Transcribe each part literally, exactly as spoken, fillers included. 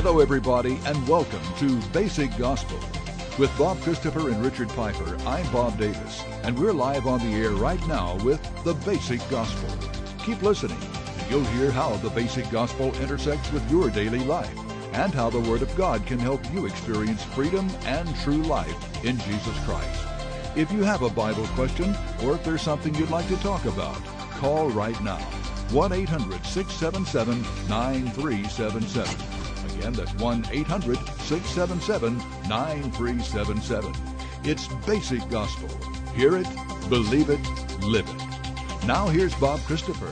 Hello, everybody, and welcome to Basic Gospel. With Bob Christopher and Richard Piper, I'm Bob Davis, and we're live on the air right now with the Basic Gospel. Keep listening, and you'll hear how the Basic Gospel intersects with your daily life, and how the Word of God can help you experience freedom and true life in Jesus Christ. If you have a Bible question, or if there's something you'd like to talk about, call right now. one eight hundred six seven seven nine three seven seven. Again, that's one eight hundred six seven seven nine three seven seven. It's Basic Gospel. Hear it, believe it, live it. Now here's Bob Christopher.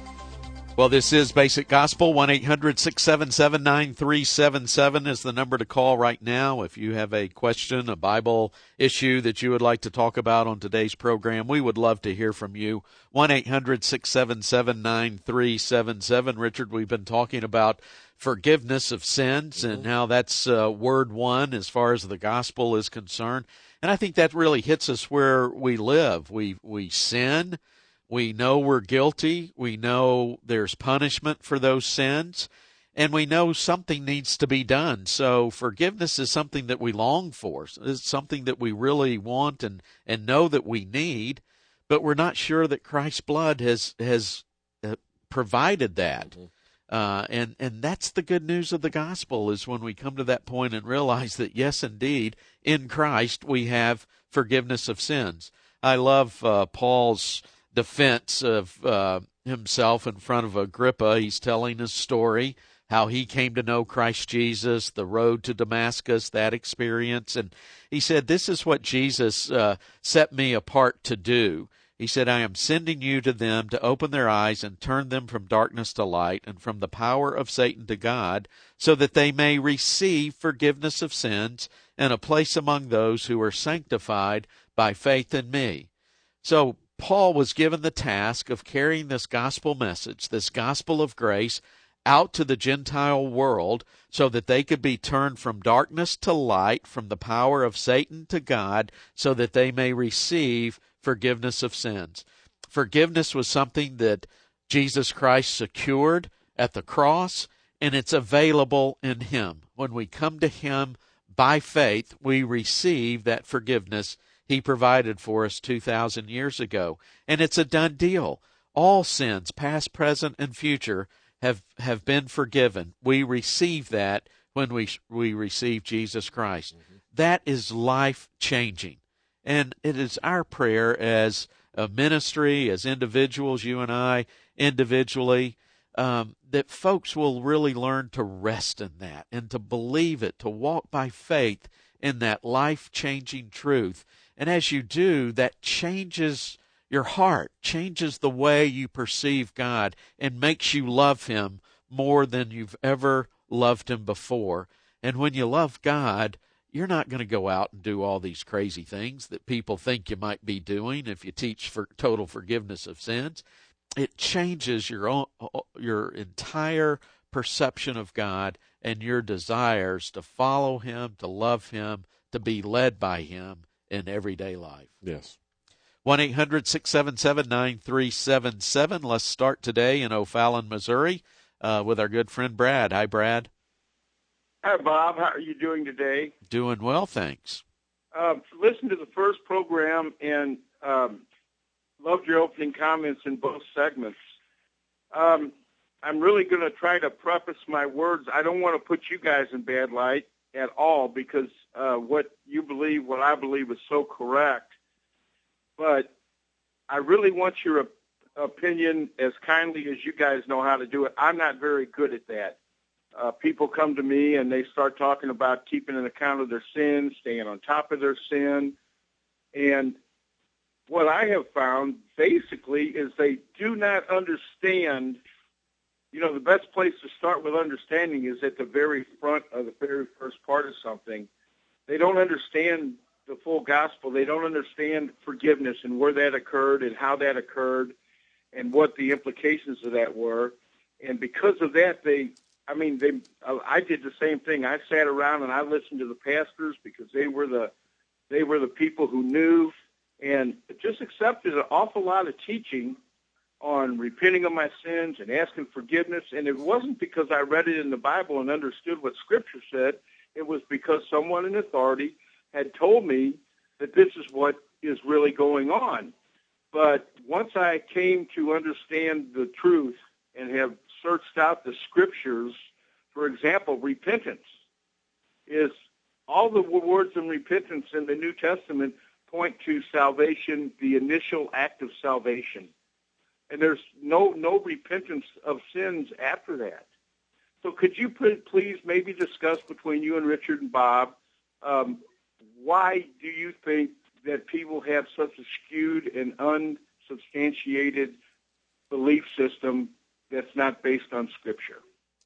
Well, this is Basic Gospel. one eight hundred six seven seven nine three seven seven is the number to call right now. If you have a question, a Bible issue that you would like to talk about on today's program, we would love to hear from you. one eight hundred six seven seven nine three seven seven. Richard, we've been talking about forgiveness of sins mm-hmm. and how that's uh, word one as far as the gospel is concerned. And I think that really hits us where we live. We we sin. We know we're guilty. We know there's punishment for those sins. And we know something needs to be done. So forgiveness is something that we long for. It's something that we really want and, and know that we need. But we're not sure that Christ's blood has has uh, provided that. Mm-hmm. Uh, and, and that's the good news of the gospel, is when we come to that point and realize that, yes, indeed, in Christ we have forgiveness of sins. I love uh, Paul's defense of uh, himself in front of Agrippa. He's telling his story, how he came to know Christ Jesus, the road to Damascus, that experience. And he said, this is what Jesus uh, set me apart to do. He said, I am sending you to them to open their eyes and turn them from darkness to light and from the power of Satan to God, so that they may receive forgiveness of sins and a place among those who are sanctified by faith in me. So Paul was given the task of carrying this gospel message, this gospel of grace, out to the Gentile world so that they could be turned from darkness to light, from the power of Satan to God, so that they may receive forgiveness of sins. Forgiveness was something that Jesus Christ secured at the cross, and it's available in Him. When we come to Him by faith, we receive that forgiveness He provided for us two thousand years ago. And it's a done deal. All sins, past, present, and future, have, have been forgiven. We receive that when we, we receive Jesus Christ. Mm-hmm. That is life-changing. And it is our prayer as a ministry, as individuals, you and I individually, um, that folks will really learn to rest in that and to believe it, to walk by faith in that life-changing truth. And as you do, that changes your heart, changes the way you perceive God, and makes you love Him more than you've ever loved Him before. And when you love God, you're not going to go out and do all these crazy things that people think you might be doing if you teach for total forgiveness of sins. It changes your own, your entire perception of God and your desires to follow Him, to love Him, to be led by Him in everyday life. Yes. one eight hundred six seven seven nine three seven seven. Let's start today in O'Fallon, Missouri, uh, with our good friend Brad. Hi, Brad. Hi, Bob. How are you doing today? Doing well, thanks. Uh, listen to the first program and um, loved your opening comments in both segments. Um, I'm really going to try to preface my words. I don't want to put you guys in bad light at all, because uh, what you believe, what I believe, is so correct. But I really want your op- opinion as kindly as you guys know how to do it. I'm not very good at that. Uh, people come to me and they start talking about keeping an account of their sin, staying on top of their sin. And what I have found basically is they do not understand. You know, the best place to start with understanding is at the very front of the very first part of something. They don't understand the full gospel. They don't understand forgiveness and where that occurred and how that occurred and what the implications of that were. And because of that, they I mean, they. I did the same thing. I sat around and I listened to the pastors because they were the, they were the people who knew, and just accepted an awful lot of teaching on repenting of my sins and asking forgiveness. And it wasn't because I read it in the Bible and understood what Scripture said. It was because someone in authority had told me that this is what is really going on. But once I came to understand the truth and have searched out the Scriptures, for example, repentance is all the words in repentance in the New Testament point to salvation, the initial act of salvation. And there's no no repentance of sins after that. So could you please maybe discuss between you and Richard and Bob, um, why do you think that people have such a skewed and unsubstantiated belief system that's not based on Scripture?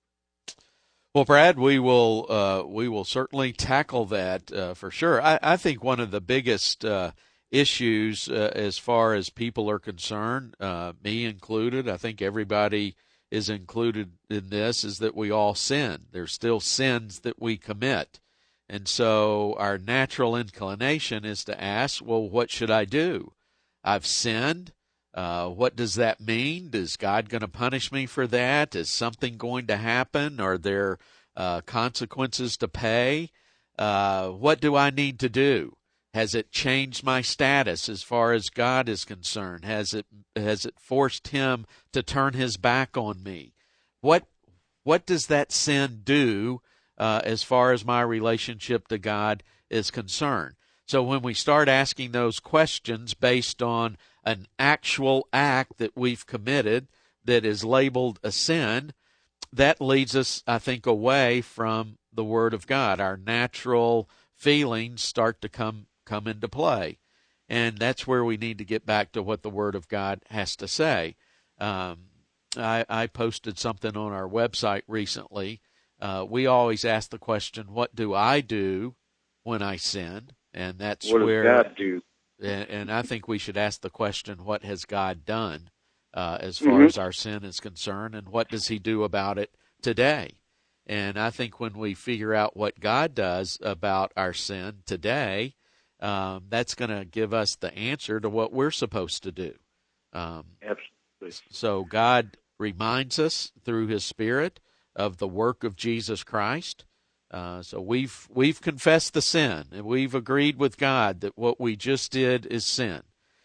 Well, Brad, we will uh, we will certainly tackle that uh, for sure. I, I think one of the biggest uh, issues uh, as far as people are concerned, uh, me included, I think everybody is included in this, is that we all sin. There's still sins that we commit. And so our natural inclination is to ask, well, what should I do? I've sinned. Uh, what does that mean? Is God going to punish me for that? Is something going to happen? Are there uh, consequences to pay? Uh, what do I need to do? Has it changed my status as far as God is concerned? Has it has it forced Him to turn His back on me? What what does that sin do uh, as far as my relationship to God is concerned? So when we start asking those questions based on an actual act that we've committed that is labeled a sin, that leads us, I think, away from the Word of God. Our natural feelings start to come come into play, and that's where we need to get back to what the Word of God has to say. Um, I, I posted something on our website recently. Uh, we always ask the question, what do I do when I sin? And that's what where does God do? And, and I think we should ask the question, what has God done uh, as far mm-hmm. as our sin is concerned, and what does He do about it today? And I think when we figure out what God does about our sin today, um, that's going to give us the answer to what we're supposed to do. Um, Absolutely. So God reminds us through His Spirit of the work of Jesus Christ. Uh, so we've we've confessed the sin, and we've agreed with God that what we just did is sin.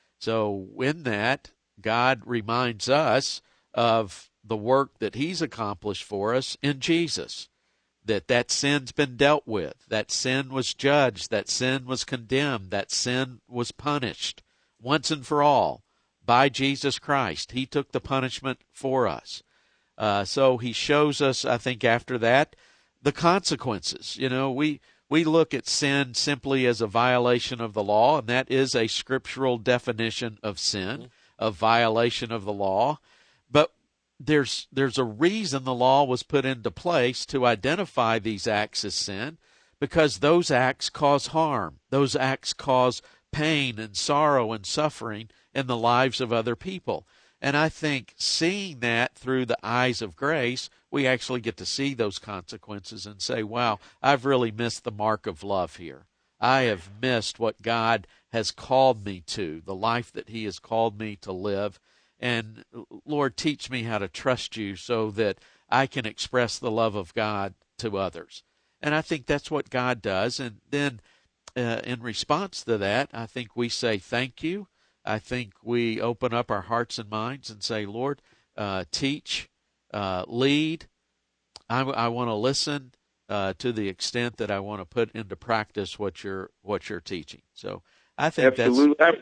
So in that, God reminds us of the work that He's accomplished for us in Jesus, that that sin's been dealt with, that sin was judged, that sin was condemned, that sin was punished once and for all by Jesus Christ. He took the punishment for us. Uh, so He shows us, I think, after that, the consequences. You know, we we look at sin simply as a violation of the law, and that is a scriptural definition of sin, mm-hmm. a violation of the law. But there's there's a reason the law was put into place to identify these acts as sin, because those acts cause harm. Those acts cause pain and sorrow and suffering in the lives of other people. And I think seeing that through the eyes of grace, we actually get to see those consequences and say, wow, I've really missed the mark of love here. I have missed what God has called me to, the life that He has called me to live. And Lord, teach me how to trust You so that I can express the love of God to others. And I think that's what God does. And then uh, in response to that, I think we say thank you. I think we open up our hearts and minds and say, Lord, uh, teach, uh, lead. I, I want to listen uh, to the extent that I want to put into practice what you're what you're teaching. So I think Absolutely. that's.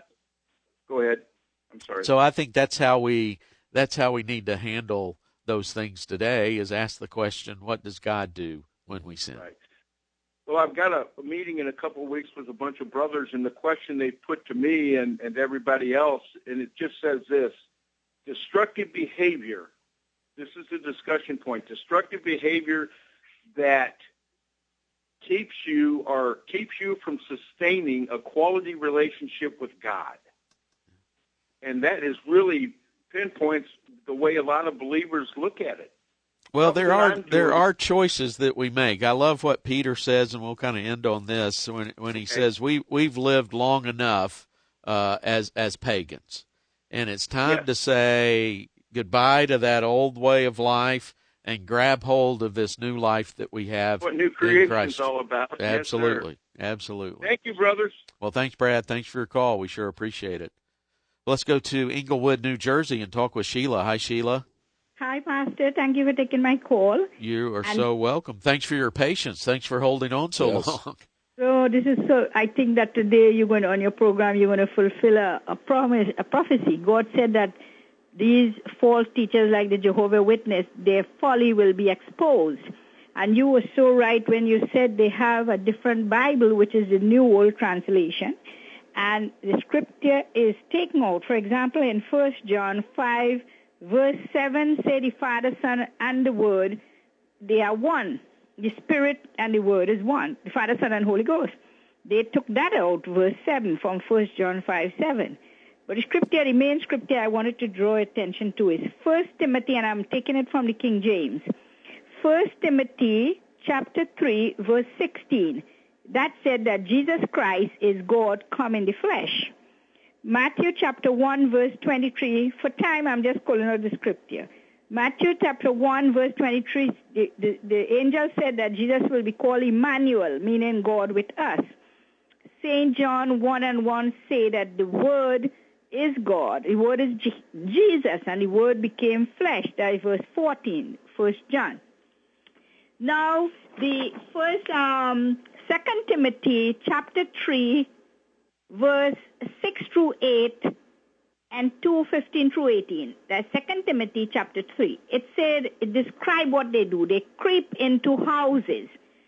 Go ahead. I'm sorry. So I think that's how we that's how we need to handle those things today. Is ask the question, what does God do when we sin? Right. Well, I've got a, a meeting in a couple of weeks with a bunch of brothers, and the question they put to me and, and everybody else, and it just says this: destructive behavior. This is the discussion point. Destructive behavior that keeps you or keeps you from sustaining a quality relationship with God. And that is really pinpoints the way a lot of believers look at it. Well, there are there are choices that we make. I love what Peter says, and we'll kind of end on this when when he okay. says we we've lived long enough uh, as as pagans, and it's time Yes. to say goodbye to that old way of life and grab hold of this new life that we have What new in creation Christ. is all about. Absolutely. Yes, sir. Absolutely. Thank you, brothers. Well, thanks, Brad. Thanks for your call. We sure appreciate it. Let's go to Englewood, New Jersey, and talk with Sheila. Hi, Sheila. Hi, Pastor. Thank you for taking my call. You are And so welcome. Thanks for your patience. Thanks for holding on so Yes. long. So this is so. I think that today you're going to, on your program, you're going to fulfill a, a promise, a prophecy. God said that these false teachers, like the Jehovah's Witness, their folly will be exposed. And you were so right when you said they have a different Bible, which is the New World Translation, and the scripture is taken out. For example, in First John five, verse seven, say the Father, Son, and the Word, they are one. The Spirit and the Word is one. The Father, Son, and Holy Ghost. They took that out, verse seven, from First John five, seven. But the scripture, the main scripture I wanted to draw attention to is First Timothy, and I'm taking it from the King James. First Timothy chapter three, verse sixteen. That said that Jesus Christ is God come in the flesh. Matthew chapter one, verse twenty-three. For time, I'm just calling out the scripture. Matthew chapter one, verse twenty-three, the, the, the angel said that Jesus will be called Emmanuel, meaning God with us. Saint John one and one say that the Word is God. The Word is G- Jesus, and the Word became flesh. That is verse fourteen, First John. Now, the first, um, Second Timothy chapter three, verse six through eight, and two, fifteen through eighteen. That's Second Timothy chapter three. It said, it described what they do. They creep into houses,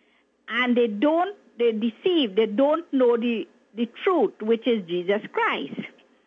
and they don't, they deceive, they don't know the, the truth, which is Jesus Christ.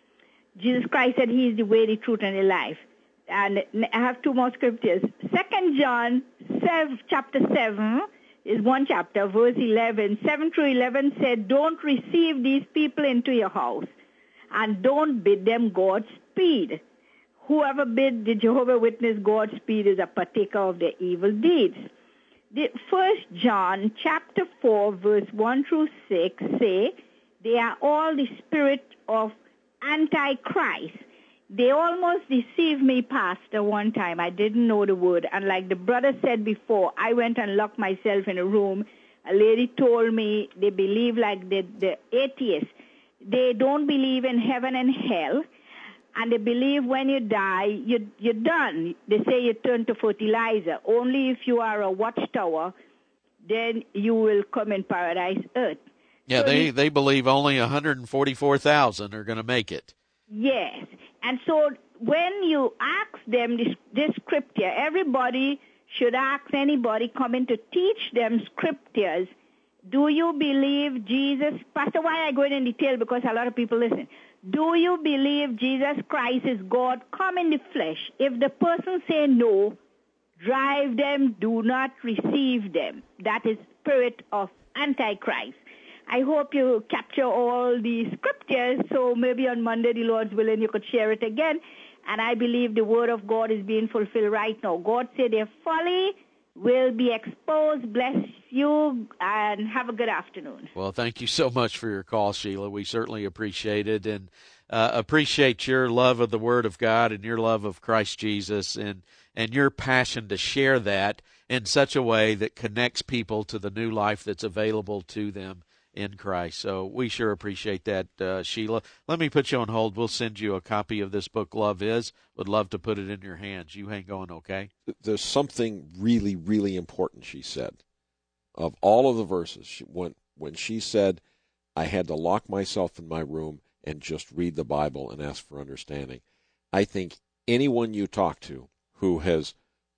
Jesus Christ said he is the way, the truth, and the life. And I have two more scriptures. Second John seven, chapter seven is one chapter, verse eleven. seven through eleven said, don't receive these people into your house, and don't bid them Godspeed. Whoever bid the Jehovah's Witness Godspeed is a partaker of their evil deeds. The First John chapter four, verse one through six say, they are all the spirit of Antichrist. They almost deceived me, Pastor, one time. I didn't know the word. And like the brother said before, I went and locked myself in a room. A lady told me they believe like the, the atheists. They don't believe in heaven and hell. And they believe when you die, you, you're done. They say you turn to fertilizer. Only if you are a watchtower, then you will come in paradise earth. Yeah, So they, the- they believe only one hundred forty-four thousand are going to make it. Yes. And so when you ask them this, this scripture, everybody should ask anybody coming to teach them scriptures, do you believe Jesus, Pastor, why I go in detail? Because a lot of people listen. Do you believe Jesus Christ is God come in the flesh? If the person say no, drive them, do not receive them. That is spirit of Antichrist. I hope you capture all the scriptures, so maybe on Monday, the Lord's willing, you could share it again. And I believe the word of God is being fulfilled right now. God said their folly will be exposed. Bless you, and have a good afternoon. Well, thank you so much for your call, Sheila. We certainly appreciate it, and uh, appreciate your love of the Word of God and your love of Christ Jesus, and, and your passion to share that in such a way that connects people to the new life that's available to them in Christ. So we sure appreciate that, uh, Sheila. Let me put you on hold. We'll send you a copy of this book, Love Is. Would love to put it in your hands. You hang on, okay? There's something really, really important she said. Of all of the verses, she, when, when she said, I had to lock myself in my room and just read the Bible and ask for understanding, I think anyone you talk to who has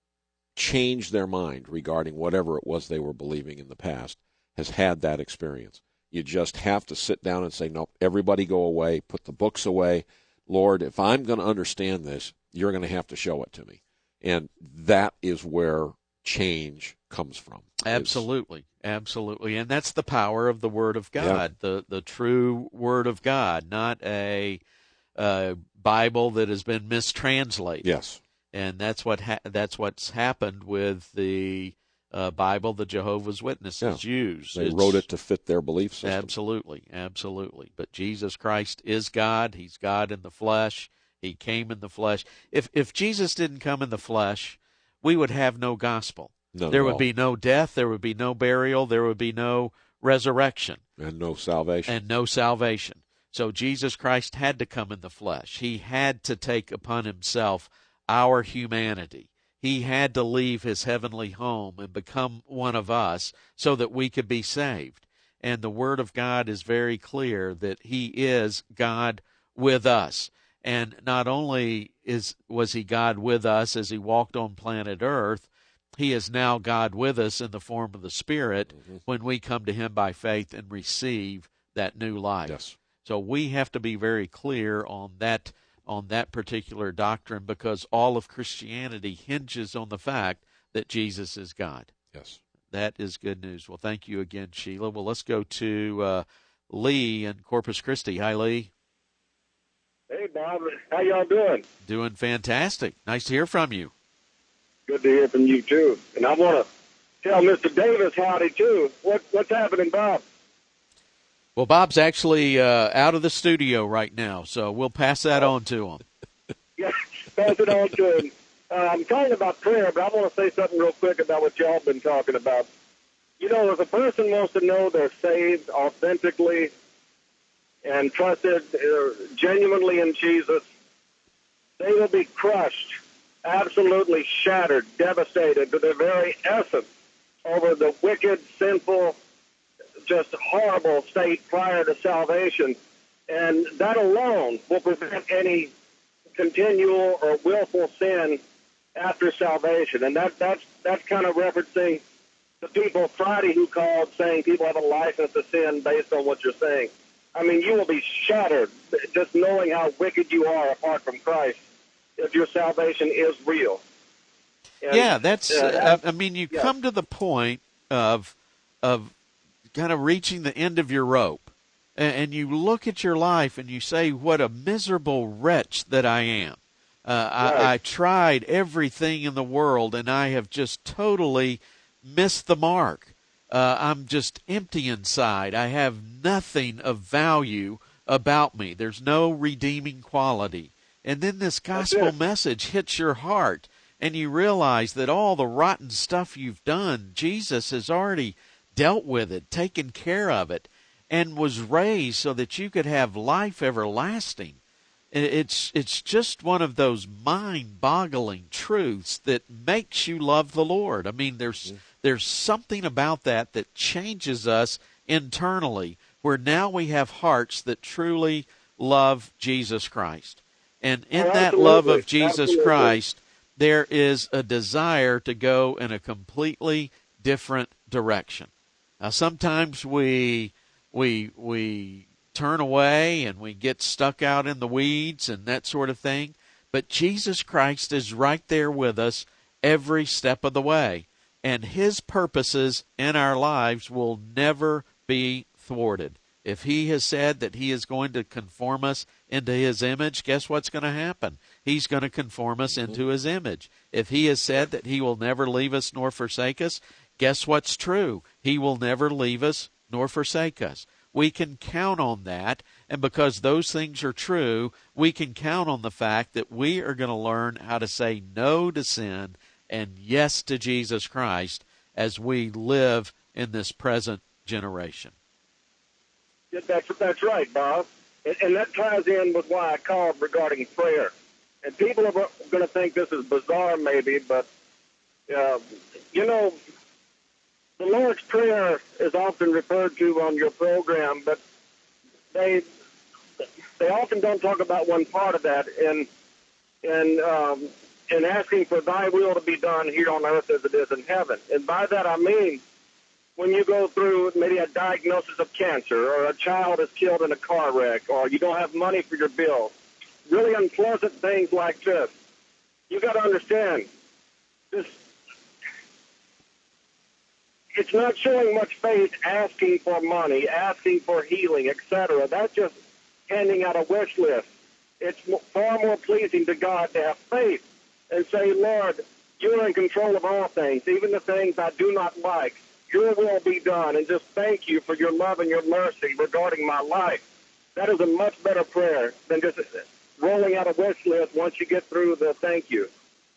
changed their mind regarding whatever it was they were believing in the past has had that experience. You just have to sit down and say, no, everybody go away, put the books away. Lord, if I'm going to understand this, you're going to have to show it to me. And that is where change comes from. Absolutely. Absolutely. And that's the power of the Word of God, yeah. the, the true Word of God, not a uh, Bible that has been mistranslated. Yes. And that's what ha- that's what's happened with the Uh, Bible the Jehovah's Witnesses yeah. use. They it's, wrote it to fit their belief system. Absolutely, absolutely. But Jesus Christ is God. He's God in the flesh. He came in the flesh. If if Jesus didn't come in the flesh, we would have no gospel. Not there at would all. be no death. There would be no burial. There would be no resurrection. And no salvation. And no salvation. So Jesus Christ had to come in the flesh. He had to take upon himself our humanity. He had to leave his heavenly home and become one of us so that we could be saved. And the Word of God is very clear that he is God with us. And not only is was he God with us as he walked on planet Earth, he is now God with us in the form of the Spirit mm-hmm. when we come to him by faith and receive that new life. Yes. So we have to be very clear on that on that particular doctrine, because all of Christianity hinges on the fact that Jesus is God. Yes. That is good news. Well, thank you again, Sheila. Well, let's go to uh, Lee in Corpus Christi. Hi, Lee. Hey, Bob. How y'all doing? Doing fantastic. Nice to hear from you. Good to hear from you, too. And I want to tell Mister Davis howdy, too. What, what's happening, Bob? Well, Bob's actually uh, out of the studio right now, so we'll pass that on to him. Yeah, pass it on to him. Uh, I'm talking about prayer, but I want to say something real quick about what y'all been talking about. You know, if a person wants to know they're saved authentically and trusted uh, genuinely in Jesus, they will be crushed, absolutely shattered, devastated to their very essence over the wicked, sinful, just horrible state prior to salvation. And that alone will prevent any continual or willful sin after salvation. And that, that's, that's kind of referencing the people Friday who called saying people have a license to sin based on what you're saying. I mean, you will be shattered just knowing how wicked you are apart from Christ if your salvation is real. And, yeah, that's, uh, uh, I mean, you yeah. come to the point of, of kind of reaching the end of your rope, and, and you look at your life and you say, what a miserable wretch that I am. Uh, right. I, I tried everything in the world, and I have just totally missed the mark. Uh, I'm just empty inside. I have nothing of value about me. There's no redeeming quality. And then this gospel message hits your heart, and you realize that all the rotten stuff you've done, Jesus has already dealt with it, taken care of it, and was raised so that you could have life everlasting. It's it's just one of those mind-boggling truths that makes you love the Lord. I mean, there's mm-hmm. there's something about that that changes us internally, where now we have hearts that truly love Jesus Christ. And in oh, that love of Jesus absolutely. Christ, there is a desire to go in a completely different direction. Now, sometimes we we we turn away and we get stuck out in the weeds and that sort of thing, but Jesus Christ is right there with us every step of the way, and his purposes in our lives will never be thwarted. If he has said that he is going to conform us into his image, guess what's going to happen? He's going to conform us into his image. If he has said that he will never leave us nor forsake us, guess what's true? He will never leave us nor forsake us. We can count on that, and because those things are true, we can count on the fact that we are going to learn how to say no to sin and yes to Jesus Christ as we live in this present generation. Yeah, that's, that's right, Bob. And, and that ties in with why I called regarding prayer. And people are going to think this is bizarre maybe, but, uh, you know, the Lord's Prayer is often referred to on your program, but they they often don't talk about one part of that in in um, in asking for Thy will to be done here on earth as it is in heaven. And by that I mean when you go through maybe a diagnosis of cancer, or a child is killed in a car wreck, or you don't have money for your bills, really unpleasant things like this. You got to understand this. It's not showing much faith asking for money, asking for healing, et cetera. That's just handing out a wish list. It's far more pleasing to God to have faith and say, Lord, you're in control of all things, even the things I do not like. Your will be done, and just thank you for your love and your mercy regarding my life. That is a much better prayer than just rolling out a wish list once you get through the thank you.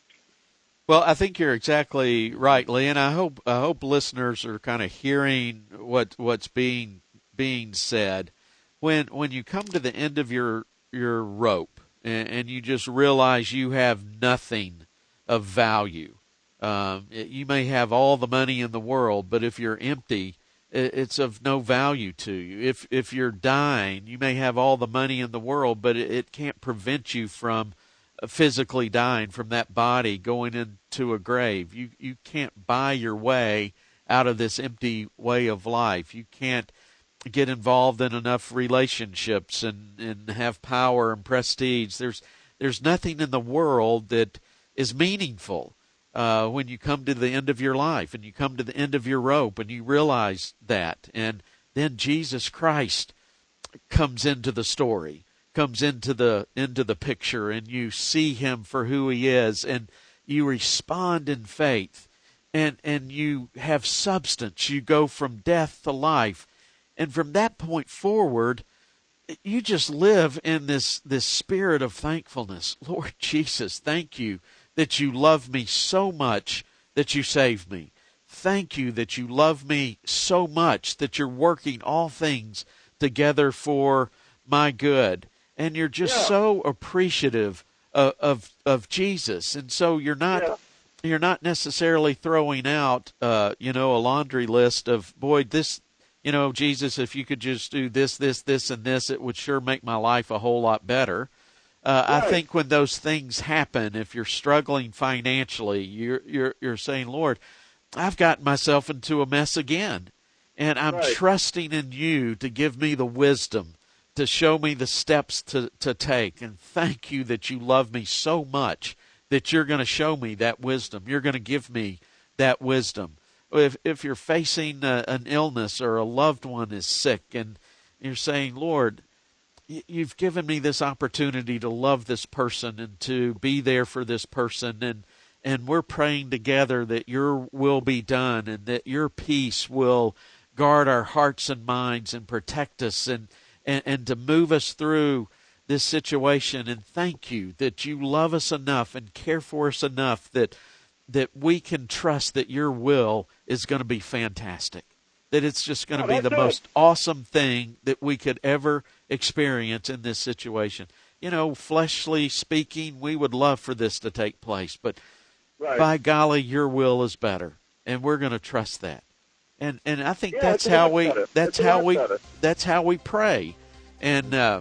Well, I think you're exactly right, Lee, and I hope I hope listeners are kind of hearing what what's being being said. When when you come to the end of your your rope and, and you just realize you have nothing of value, um, you may have all the money in the world, but if you're empty, it's of no value to you. If if you're dying, you may have all the money in the world, but it, it can't prevent you from physically dying, from that body going into a grave. You you can't buy your way out of this empty way of life. You can't get involved in enough relationships and, and have power and prestige. There's there's nothing in the world that is meaningful uh, when you come to the end of your life and you come to the end of your rope and you realize that. And then Jesus Christ comes into the story, comes into the into the picture, and you see him for who he is, and you respond in faith, and and you have substance. You go from death to life, and from that point forward, you just live in this this spirit of thankfulness. Lord Jesus, thank you that you love me so much that you saved me. Thank you that you love me so much that you're working all things together for my good. And you're just yeah. so appreciative of, of of Jesus, and so you're not yeah. you're not necessarily throwing out, uh, you know, a laundry list of, boy, this, you know, Jesus, if you could just do this, this, this, and this, it would sure make my life a whole lot better. Uh, right. I think when those things happen, if you're struggling financially, you're you're you're saying, Lord, I've gotten myself into a mess again, and I'm right. trusting in you to give me the wisdom to show me the steps to, to take. And thank you that you love me so much that you're going to show me that wisdom. You're going to give me that wisdom. If if you're facing a, an illness or a loved one is sick and you're saying, Lord, you've given me this opportunity to love this person and to be there for this person, and and we're praying together that your will be done and that your peace will guard our hearts and minds and protect us and And, and to move us through this situation. And thank you that you love us enough and care for us enough that that we can trust that your will is going to be fantastic, that it's just going to oh, be the it. most awesome thing that we could ever experience in this situation. You know, fleshly speaking, we would love for this to take place, but right. by golly, your will is better, and we're going to trust that. And and I think yeah, that's how we better. that's it's how we better. that's how we pray. And uh,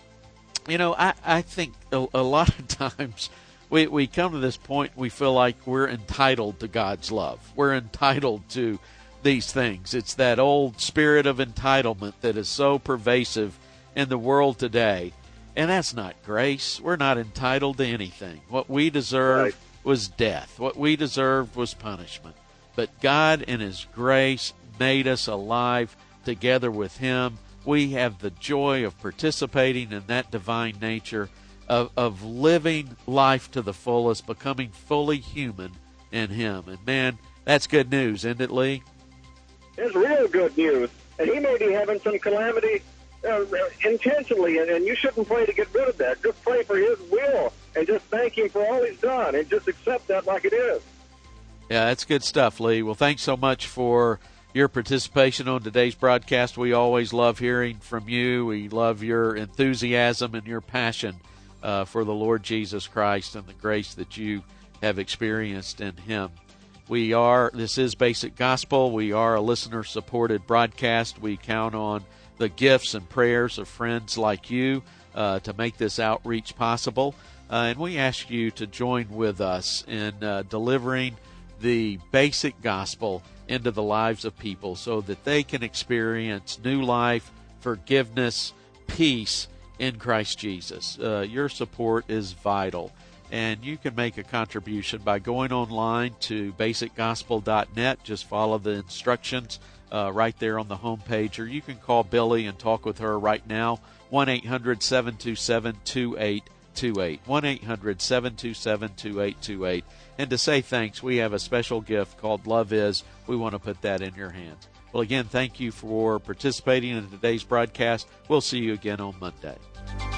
you know, I, I think a, a lot of times we we come to this point, we feel like we're entitled to God's love. We're entitled to these things. It's that old spirit of entitlement that is so pervasive in the world today. And that's not grace. We're not entitled to anything. What we deserved right. was death. What we deserved was punishment. But God, in his grace, made us alive together with him. We have the joy of participating in that divine nature, of, of living life to the fullest, becoming fully human in him. And, man, that's good news, isn't it, Lee? It's real good news. And he may be having some calamity uh, intentionally, and, and you shouldn't pray to get rid of that. Just pray for his will and just thank him for all he's done and just accept that like it is. Yeah, that's good stuff, Lee. Well, thanks so much for your participation on today's broadcast. We always love hearing from you. We love your enthusiasm and your passion uh, for the Lord Jesus Christ and the grace that you have experienced in him. We are, this is Basic Gospel. We are a listener-supported broadcast. We count on the gifts and prayers of friends like you uh, to make this outreach possible. Uh, and we ask you to join with us in uh, delivering the basic gospel into the lives of people so that they can experience new life, forgiveness, peace in Christ Jesus. Uh, your support is vital, and you can make a contribution by going online to basic gospel dot net. Just follow the instructions uh, right there on the homepage, or you can call Billy and talk with her right now, one eight hundred seven two seven two eight two eight, one eight hundred seven two seven two eight two eight. And to say thanks, we have a special gift called Love Is. We want to put that in your hands. Well, again, thank you for participating in today's broadcast. We'll see you again on Monday.